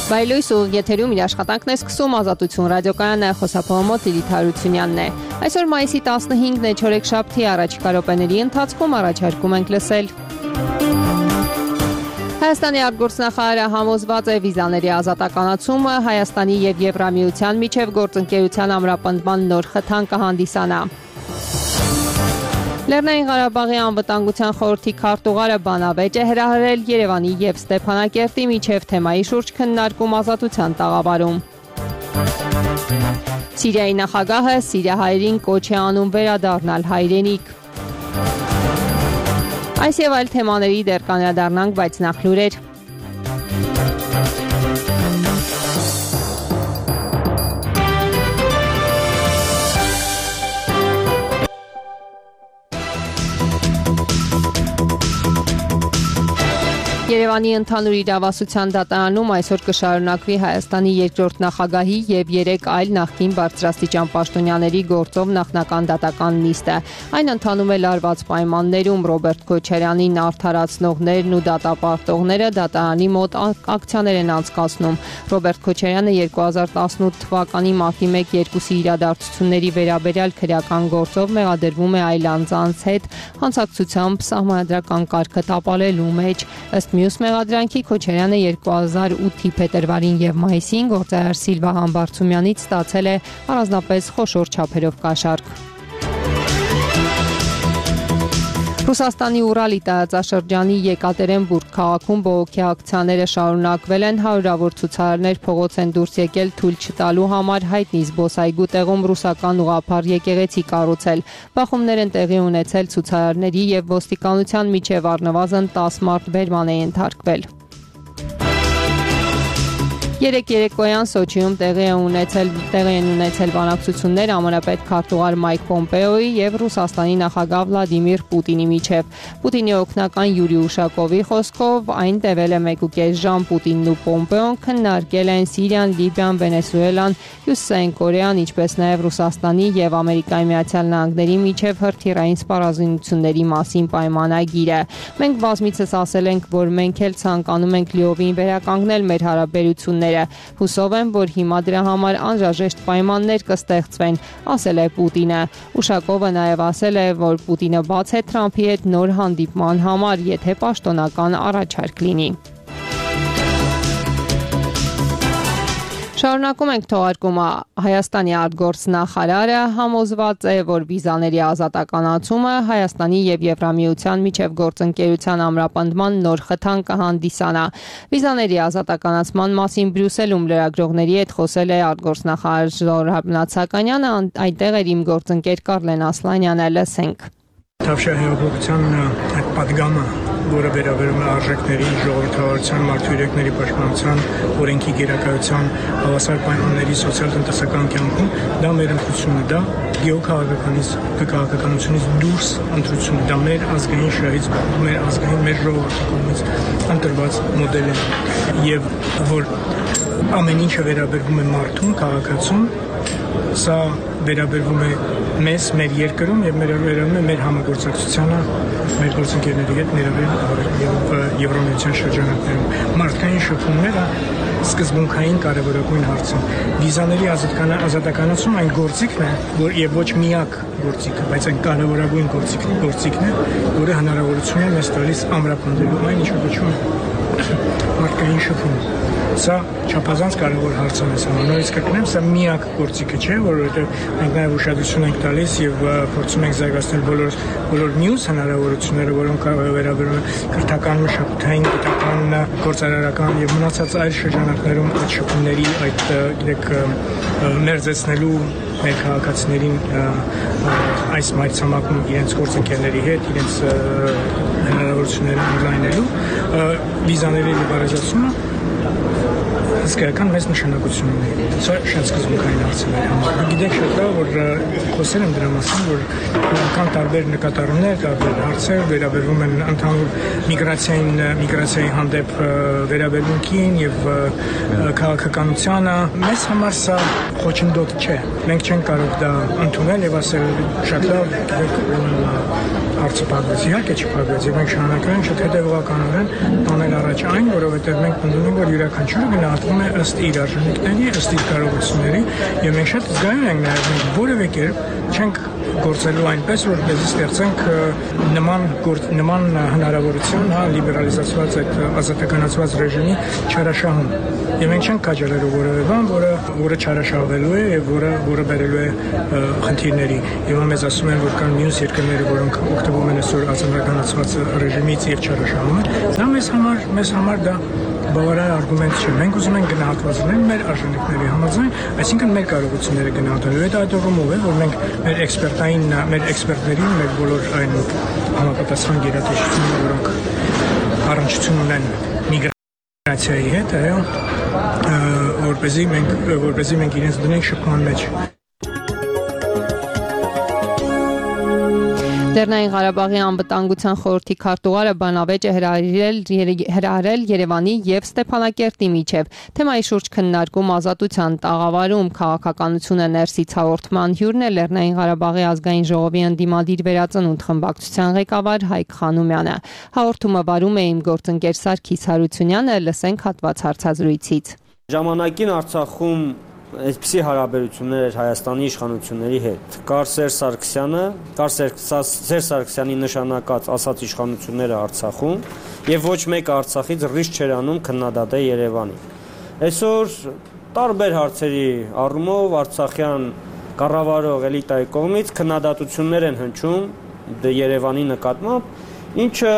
Բայլույս ուղիղ եթերում իր աշխատանքն է սկսում Ազատություն ռադիոկայանը, խոսափողամոտ Լիլիթ Հարությունյանն է։ Այսօր մայիսի 15-ն է, չորեքշաբթի, առաջիկա րոպեների ընթացքում առաջարկում ենք լսել։ Հայաստանի արտգործնախարարը համոզված է վիզաների ազատականացումը Հայաստանի եւ Եվրամիության միջև գործընկերության ամրապնդման նոր խթան կհանդիսանա։ Լեռնային Ղարաբաղի անվտանգության խորհրդի քարտուղարը բանավեճ է հրահրել Երևանի եւ Ստեփանակերտի միջև թեմայի շուրջ քննարկում Ազատության տաղավարում։ Սիրիայի նախագահը սիրիահայերին կոչ է անում վերադառնալ հայրենիք։ Այս եւ այլ թեմաների դեռ կանդրադառնանք, բայց նախ լուրեր։ Երևանի ընդհանուր իրավասության դատարանում այսօր կշարունակվի Հայաստանի երկրորդ նախագահի եւ 3 այլ նախկին բարձրաստիճան պաշտոնյաների գործով նախնական դատական նիստը։ Այն ընթանում է լարված պայմաններում։ Ռոբերտ Քոչարյանին արդարացնողներն ու դատապարտողները դատարանի մոտ ակցիաներ են անցկացնում։ Ռոբերտ Քոչարյանը 2018 թվականի մարտի 1-2-ի իրադարձությունների վերաբերյալ քրեական գործով մեղադրվում է այլ անձանց հետ հանցակցությամբ սահմանադրական կարգը տապալելու մեջ։ Ըստ մյուս մեղադրանքի Քոչարյանը 2008-ի փետրվարին եւ մայիսին գործարար Սիլվա Համբարձումյանից ստացել է առանձնապես խոշոր չափերով կաշառք։ Ռուսաստանի Ուրալի տարածաշրջանի Եկատերինբուրգ քաղաքում բողոքի ակցիաները շարունակվել են, հարյուրավոր ցուցարարներ փողոց են դուրս եկել թույլ չտալու համար հայտնի զբոսայգու տեղում ռուսական ուղղափառ եկեղեցի կառուցել։ Բախումներ են տեղի ունեցել ցուցարարների եւ ոստիկանության միջև, առնվազն 10 մարդ բերման է ենթարկվել։ Երեկ երեկոյան Սոչիում տեղի են ունեցել բանակցություններ ԱՄՆ քարտուղար Մայք Պոմպեոյի եւ Ռուսաստանի նախագահ Վլադիմիր Պուտինի միջև։ Պուտինի օգնական Յուրի Ուշակովի խոսքով այն տևել է 1.5 ժամ։ Պուտինն ու Պոմպեոն քննարկել են Սիրիան, Լիբիան, Վենեսուելան, Հյուսիսային Կորեան, ինչպես նաեւ Ռուսաստանի եւ Ամերիկայի Միացյալ Նահանգների միջև հրթիռային սպառազինությունների մասին պայմանագիրը։ Մենք բազմիցս ասել ենք, որ մենք էլ ցանկանում ենք լիովին վերականգնել մեր հարաբերությունները։ Հուսով եմ, որ հիմա դրա համար անհրաժեշտ պայմաններ կստեղծվեն, ասել է Պուտինը։ Ուշակովը նաև ասել է, որ Պուտինը բաց է Թրամփի հետ նոր հանդիպման համար, եթե պաշտոնական առաջարկ լինի։ Շարունակում ենք թողարկումը։ Հայաստանի արտգործնախարարը համոզված է, որ վիզաների ազատականացումը Հայաստանի եւ Եվրամիության միջև գործընկերության ամրապնդման նոր խթան կհանդիսանա։ Վիզաների ազատականացման մասին Բրյուսելում լրագրողների հետ խոսել է արտգործնախարար Զորաբ Նացականյանը, այնտեղ էր իմ գործընկեր Կարլեն Ասլանյանը, լսենք։ Թավշահեղափոխության այդ պատգամը, որը վերաբերում է արժեքների, ժողովրդավարության, մարդու պաշտպանության, օրենքի գերակայության, հավասար պայմանների սոցիալ-տնտեսական կյանքում, դա մեր ընտրությունն է, դա գեոքաղաքականությունից դուրս ընտրությունն է, դա մեր ազգային շահից, մեր ազգային, մեր ժողովրդի կողմից ընտրված մոդել է, եւ որ ամեն ինչը վերաբերվում է մարդուն, քաղաքացուն, սա վերաբերվում է մեզ, մեր երկրում եւ վերաբերվում է մեր համագործակցությանը, մեր գործընկերների հետ ներառյալ Եվրամիության շրջանակներում։ Մարդկային շփումները սկզբունքային կարևորագույն հարց են։ Վիզաների ազատականացումը այն գործիքն է, որ եւ ոչ միակ գործիքը, բայց այն կարևորագույն գործիքն է, որը հնարավորություն է մեզ տալիս ամրապնդելու այն, ինչ որ կոչվում է մարդկային շփում։ Սա չափազանց կարևոր հարց է մեզ համար։ Նորից կրկնեմ, սա միակ գործիքը չէ, որովհետև մենք նաև ուշադրություն ենք տալիս եւ փորձում ենք զարգացնել բոլոր մյուս հնարավորությունները, որոնք վերաբերում են քրթական, մշակութային, գիտական, գործարարական եւ մնացած այլ շրջանակներում այդ շփումների, այդ գիտեք մերձեցնելու մեր քաղաքացիներին այս մայրցամաքում իրենց գործընկերների հետ, իրենց հնարավորությունները ընդլայնելու վիզաների լիբերալիզացումը հսկայական մեծ նշանակություն ունի։ Սա շատ սկզբունքային հարց է մեր համար։ Գիտեք շատ լավ, որ խոսել եմ դրա մասին, որ կան տարբեր նկատառումներ, տարբեր հարցեր վերաբերվում են ընդհանուր միգրացիայի հանդեպ վերաբերմունքին եւ քաղաքականությանը։ Մեզ համար սա խոչընդոտ չէ։ Մենք չենք կարող դա ընդունել եւ ասել շատ լավ, հարցը փակվեց, իհարկե չփակվեց, եւ մենք շարունակում ենք շատ հետեւողականորեն տանել առաջ այն, որովհետեւ մենք ընդունում ենք, որ յուրաքանչյուրը գնահատվում է ըստ իր արժանինքների, ըստ իր կարողությունների, եւ մենք շատ զգայուն ենք նաեւ մենք որևէ կերպ չենք գործելու այնպես, որպեսզի ստեղծենք նման հնարավորություն, լիբերալիզացված այդ ազատականացված ռեժիմի չարաշահում։ Եվ մենք չենք քաջալերու որևէ բան, որը չարաշահվելու է եւ որը բերելու է խնդիրների։ Եվ մեզ ասում են, որ կան մյուս երկրները, որոնք օգտվում են այսօր ազատականացված ռեժիմից եւ չարաշահում են։ Դա մեզ համար դա բավարար արգումենտ չէ։ Մենք ուզում ենք գնահատված լինել մեր արժանինքների համաձայն, այսինքն մեր կարողությունները գնահատելու։ Այդ այդողումով է, որ մենք մեր էքսպերտներին, մեր բոլոր այն համապատասխան գերատեսչությունները, որոնք առնչություն ունեն միգրացիայի հետ, որպեսզի մենք իրենց դնենք շփման մեջ։ Լեռնային Ղարաբաղի անվտանգության խորհրդի քարտուղարը բանավեճ է հրահրել Երևանի եւ Ստեփանակերտի միջև։ Թեմայի շուրջ քննարկում ազատության տաղավարում քաղաքականությունը ներսից հաղորդման հյուրն է Լեռնային Ղարաբաղի ազգային ժողովի ընդդիմադիր վերածնունդ խմբակցության ղեկավար Հայկ Խանոմյանը։ Հաղորդումը վարում է իմ գործընկեր Սարգիս Հարությունյանը, լսենք հատված հարցազրույցից։ Ժամանակին Արցախում այսպիսի հարաբերություններ էր Հայաստանի իշխանությունների հետ։ Կար Սերժ Սարգսյանի նշանակած ասած իշխանությունները Արցախում եւ ոչ մեկ Արցախից ռիսկ չէր անում քննադատել Երևանին։ Այսօր տարբեր հարցերի առումով արցախյան կառավարող էլիտայի կողմից քննադատություններ են հնչում Երևանի նկատմամբ, ինչը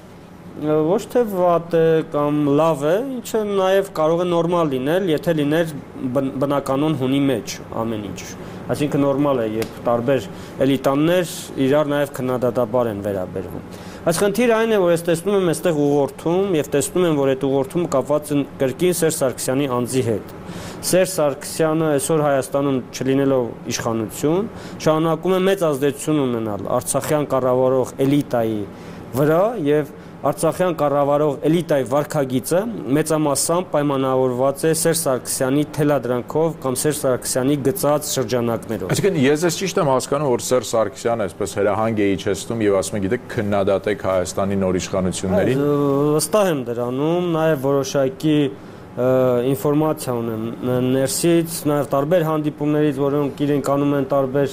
ոչ թե վատ է կամ լավ է, ինչը նաև կարող է նորմալ լինել, եթե լիներ բնականon հունի մեջ ամեն ինչ։ Այսինքն նորմալ է, երբ տարբեր էլիտաներ իրար նաև քննադատաբար են վերաբերվում։ Այս խնդիրը այն է, որ ես տեսնում եմ այստեղ ուղղորդում եւ տեսնում եմ, որ այդ ուղղորդումը կապված է կրկին Սերժ Սարգսյանի անձի հետ։ Սերժ Սարգսյանը այսօր Հայաստանում չլինելով իշխանություն, շարունակում է մեծ ազդեցություն ունենալ արցախյան կառավարող էլիտայի վրա եւ Արցախյան կառավարող էլիտայի վարքագիծը մեծամասամբ պայմանավորված է Սերժ Սարգսյանի թելադրանքով կամ Սերժ Սարգսյանի գծած շրջանակներով։ Այսինքն ես ճիշտ եմ հասկանում, որ Սերժ Սարգսյանը այսպես հրահանգ է իջեցնում եւ ասում է, գիտեք, քննադատեք Հայաստանի նոր իշխանություններին։ Վստահ եմ դրանում, նաեւ որոշակի ինֆորմացիա ունեմ ներսից, նաեւ տարբեր հանդիպումներից, որոնք իրենք անում են տարբեր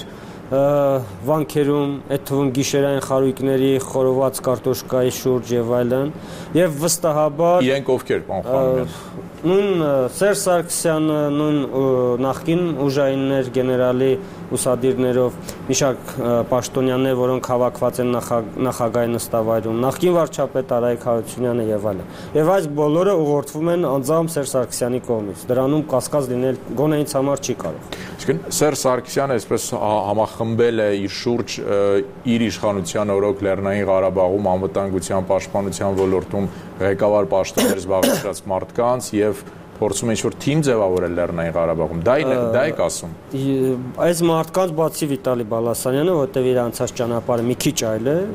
վանքերում, այդ թվում գիշերային խարույկների, խորոված կարտոշկայի շուրջ եւ այլն, եւ վստահաբար իրենք ովքեր, պարոն Խանոմյան։ Նույն Սերժ Սարգսյանը, նույն նախկին ուժայիններ գեներալի ուսադիրներով մի շարք պաշտոնյաներ, որոնք հավաքված են նախագահի նստավայրում, նախկին վարչապետ Արայիկ Հարությունյանը եւ այլն։ Եվ այս բոլորը ուղղորդվում են անձամբ Սերժ Սարգսյանի կողմից։ Դրանում կասկած լինել գոնե ինձ համար չի կարող։ Այսինքն Սերժ Սարգսյանը այսպես համախմբել է իր շուրջ իր իշխանության օրոք Լեռնային Ղարաբաղում անվտանգության պաշտպանության ոլորտում ղեկավար պաշտոններ զբաղեցրած մարդկանց եւ փորձում է ինչ-որ թիմ ձևավորել Լեռնային Ղարաբաղում։ Դա եք ասում։ Այս մարդկանց բացի Վիտալի Բալասանյանը, որտեղ իր անցած ճանապարհը մի քիչ այլ է,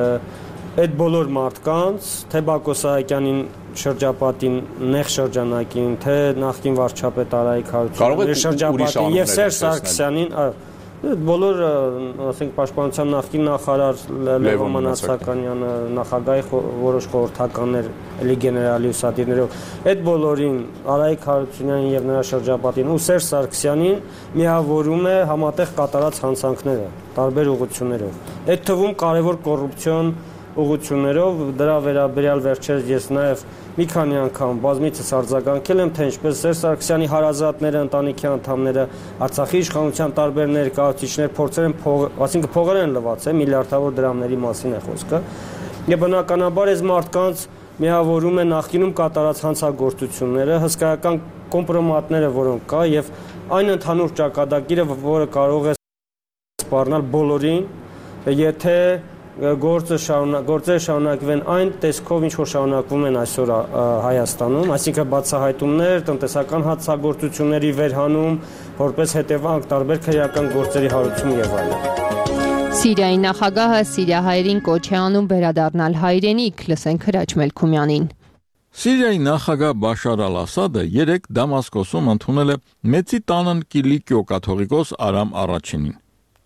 այդ բոլոր մարդկանց, թե Բակո Սահակյանին շրջապատին, նեղ շրջանակին, թե նախկին վարչապետ Արայիկ Հարությունյանի շրջապատին եւ Սերժ Սարգսյանին, բոլոր, ասենք, պաշտպանության նախկին նախարար Լևոն Մնացականյանը, նախագահի որոշ խորհրդականներ, էլի գեներալի ուսադիրներով, այդ բոլորին Արայիկ Հարությունյանին եւ նրա շրջապատին ու Սերժ Սարգսյանին միավորում է համատեղ կատարած հանցանքները տարբեր ուղղություններով։ Այդ թվում կարևոր կոռուպցիոն ուղղություններով, դրա վերաբերյալ վերջերս ես նաև մի քանի անգամ բազմիցս արձագանքել եմ, թե ինչպես Սերժ Սարգսյանի հարազատները, ընտանիքի անդամները, Արցախի իշխանության տարբեր ներկայացուցիչներ փորձել են այսինքն փողեր են լվացել, միլիարդավոր դրամների մասին է խոսքը։ Եվ բնականաբար այս մարդկանց միավորում է նախկինում կատարած հանցագործությունները, հսկայական կոմպրոմատները, որոնք կա, եւ այն ընդհանուր ճակատագիրը, որը կարող է սպառնալ բոլորին, եթե գործերը շարունակվեն այն տեսքով, ինչ որ շարունակվում են այսօր Հայաստանում, այսինքն բացահայտումներ, տնտեսական հանցագործությունների վերհանում, որպես հետևանք տարբեր քրեական գործերի հարուցում եւ այլն։ Սիրիայի նախագահը սիրիահայերին կոչ է անում վերադառնալ հայրենիք, լսենք Հրաչ Մելքումյանին։ Սիրիայի նախագահ Բաշար Ալ-Ասադը երեկ Դամասկոսում ընդունել է Մեծի տանն Կիլիկիո կաթողիկոս Արամ Առաջինին։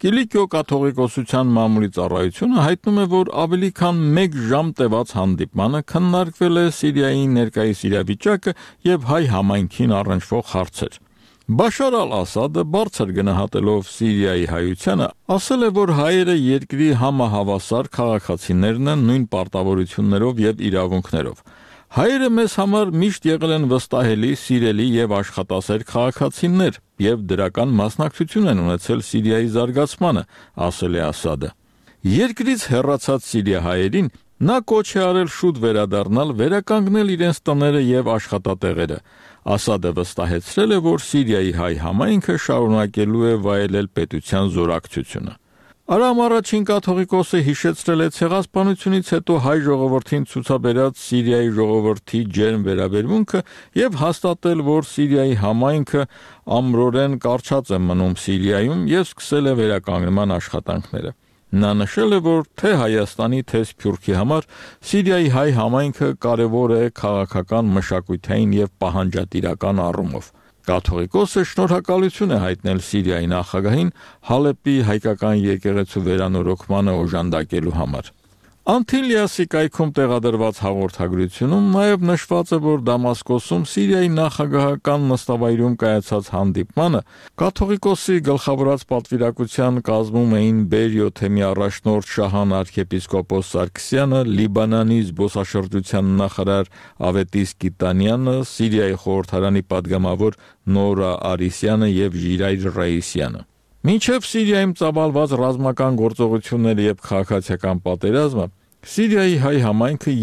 Կիլիկիո կաթողիկոսության մամուլի ծառայությունը հայտնում է, որ ավելի քան 1 ժամ տևած հանդիպմանը քննարկվել է Սիրիայի ներկայիս իրավիճակը եւ հայ համայնքին առնչվող հարցեր։ Բաշար ալ-Ասադը բարձր գնահատելով Սիրիայի հայությանը, ասել է, որ հայերը երկրի համահավասար քաղաքացիներն են նույն պարտավորություններով եւ իրավունքներով։ Հայերը մեզ համար միշտ եղել են վստահելի, սիրելի եւ աշխատասեր քաղաքացիներ եւ դրական մասնակցություն են ունեցել Սիրիայի զարգացմանը, ասել է Ասադը։ Երկրից հեռացած սիրիահայերին նա կոչ է արել շուտ վերադառնալ, վերականգնել իրենց տները եւ աշխատատեղերը։ Ասադը վստահեցրել է, որ Սիրիայի հայ համայնքը շարունակելու է վայելել պետության զորակցությունը։ Արամ առաջին կաթողիկոսը հիշեցրել է ցեղասպանությունից հետո հայ ժողովրդին ցուցաբերած Սիրիայի ժողովրդի ջերմ վերաբերմունքը եւ հաստատել, որ Սիրիայի համայնքը ամրորեն կարճած է մնում Սիրիայում եւ սկսել է վերականգնման աշխատանքները։ Նա նշել է, որ թե Հայաստանի, թե Սփյուռքի համար Սիրիայի հայ համայնքը կարևոր է քաղաքական, մշակութային եւ պահանջատիրական առումով։ Կաթողիկոսը շնորհակալություն է հայտնել Սիրիայի նախագահին Հալեպի հայկական եկեղեցու վերանորոգմանը օժանդակելու համար։ Անտիլիասի կայքում տեղադրված հաղորդագրությունում նաև նշված է, որ Դամասկոսում Սիրիայի նախագահական նստավայրում կայացած հանդիպմանը կաթողիկոսի գլխավորած պատվիրակության կազմում էին Բերիո թեմի առաջնորդ Շահան arczepiskopos Սարգսյանը, Լիբանանի զբոսաշրջության նախարար Ավետիս Կիտանյանը, Սիրիայի խորհրդարանի падգամավոր Նորա Արիսյանը եւ Ժիրայր Ռեիսյանը։ Մինչև Սիրիայում ծավալված ռազմական գործողությունները եւ քաղաքացիական պատերազմը, Սիրիայի հայ համայնքը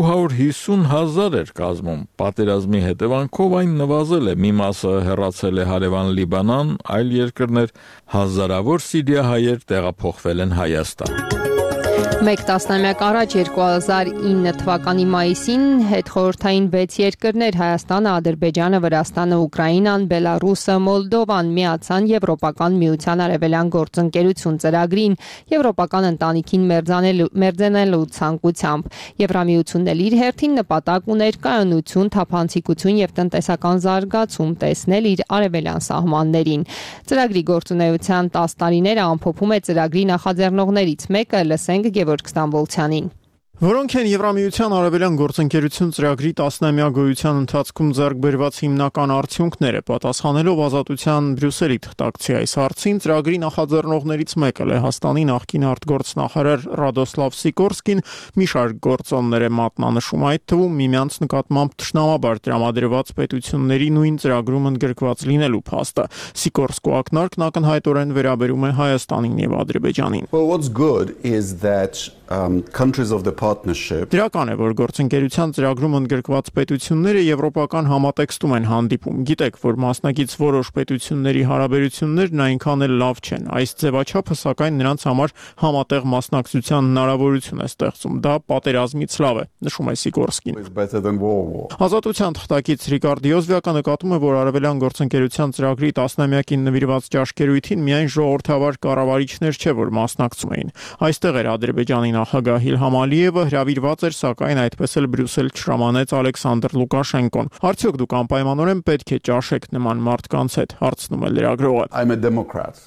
250,000 էր կազմում։ Պատերազմի հետևանքով այն նվազել է, մի մասը հեռացել է հարևան Լիբանան, այլ երկրներ, հազարավոր սիրիահայեր տեղափոխվել են Հայաստան։ Մեկ տասնամյակ առաջ 2009 թվականի մայիսին հետխորհրդային 6 երկրներ Հայաստանը, Ադրբեջանը, Վրաստանը, Ուկրաինան, Բելարուսը, Մոլդովան միացան Եվրոպական միության արևելյան գործընկերություն ծրագրին Եվրոպական ընտանիքին մերձենելու ցանկությամբ։ Եվրամիությունն էլ իր հերթին նպատակ ուներ կայունություն, թափանցիկություն եւ տնտեսական զարգացում տեսնել իր արևելյան սահմաններին։ Ծրագրի գործունեության 10 տարիները ամփոփում է ծրագրի նախաձեռնողներից մեկը, լսենք Գևորգ Ստամբոլցյանին։ Որոնք են Եվրամիության արևելյան գործընկերություն ծրագրի 10-ամյա գոյության ընթացքում ձեռք բերված հիմնական արդյունքները, պատասխանելով Ազատության Բրյուսելի թղթակցի այս հարցին, ծրագրի նախաձեռնողներից մեկը Լեհաստանի նախկին արտգործնախարար Ռադոսլավ Սիկորսկին մի շարք գործոններ է մատնանշում, այդ թվում միմյանց նկատմամբ թշնամաբար տրամադրված պետությունների նույն ծրագրում ընդգրկված լինելու փաստը։ Սիկորսկու ակնարկն ակնհայտորեն վերաբերում է Հայաստանին եւ Ադրբեջանին։ Well, what's good is that countries of the partnership Դրական է, որ գործընկերության ծրագրում ընդգրկված պետությունները եվրոպական համատեքստում են հանդիպում։ Գիտեք, որ մասնակից որոշ պետությունների հարաբերություններն այնքան էլ լավ չեն։ Այս ձևաչափը սակայն նրանց համար համատեղ մասնակցության հնարավորություն է ստեղծում։ Դա պատերազմից լավ է, նշում է Սիկորսկին։ Ազատության թղթակից Ռիկարդ Յոզվյակը նկատում է, որ արևելյան գործընկերության ծրագրի 10-ամյակին նվիրված ճաշկերույթին միայն ժողովրդավար կառավարիչներ չէ, որ մասնակցում էին։ Այստեղ էր Ադրբեջանի նախագահ Իլհամ Ալիևը, հրավիրված էր, սակայն այդպես էլ Բրյուսել չհրամանեց Ալեքսանդր Լուկաշենկոն։ Արդյոք դուք անպայմանորեն պետք է ճաշեք նման մարդկանց հետ, հարցնում է լրագրողը։ I'm a Democrat,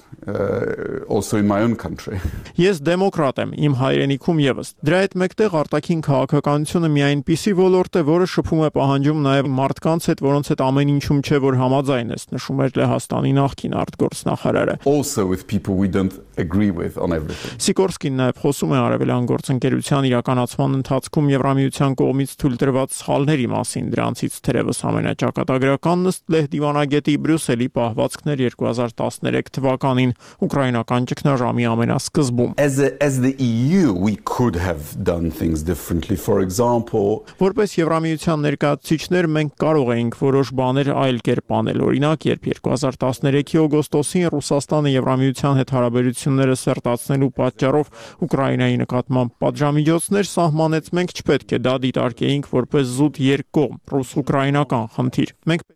also in my own country. Ես դեմոկրատ եմ, իմ հայրենիքում եւս։ Դրա հետ մեկտեղ արտաքին քաղաքականությունը մի այնպիսի ոլորտ է, որը շփում է պահանջում նաեւ մարդկանց հետ, որոնց հետ ամեն ինչում չէ, որ համաձայն ես, նշում էր Լեհաստանի նախկին արտգործնախարարը։ Also with people we don't agree with on everything. Սիկորսկին նաեւ խոսում է արևելյան գործընկերության իրականացման ընթացքում Եվրամիության կողմից թույլ տրված սխալների մասին, դրանցից թերևս ամենաճակատագրականն ըստ Լեհ դիվանագետի Բրյուսելի պահվածքներ 2013 թվականին ուկրաինական ճգնաժամի ամենասկզբում։ As the EU we could have done things differently. For example, Որպես Եվրամիության ներկայացուցիչներ մենք կարող էինք որոշ բաներ այլ կերպ անել։ Օրինակ, երբ 2013-ի օգոստոսին Ռուսաստանը Եվրամիության հետ հարաբերությունները սերտացնելու պատճառով Ուկրաինայի նկատմամբ պատժամիջոցներ սահմանեց, մենք չպետք է դա դիտարկեինք որպես զուտ երկկողմ ռուս-ուկրաինական խնդիր։ Մենք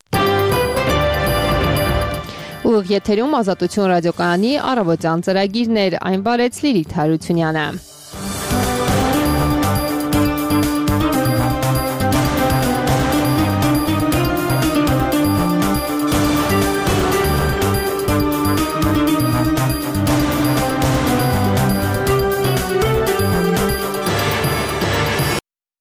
Ուղիղ եթերում Ազատություն ռադիոկայանի առավոտյան ծրագիրներ, այն վարեց Լիլիթ Հարությունյանը։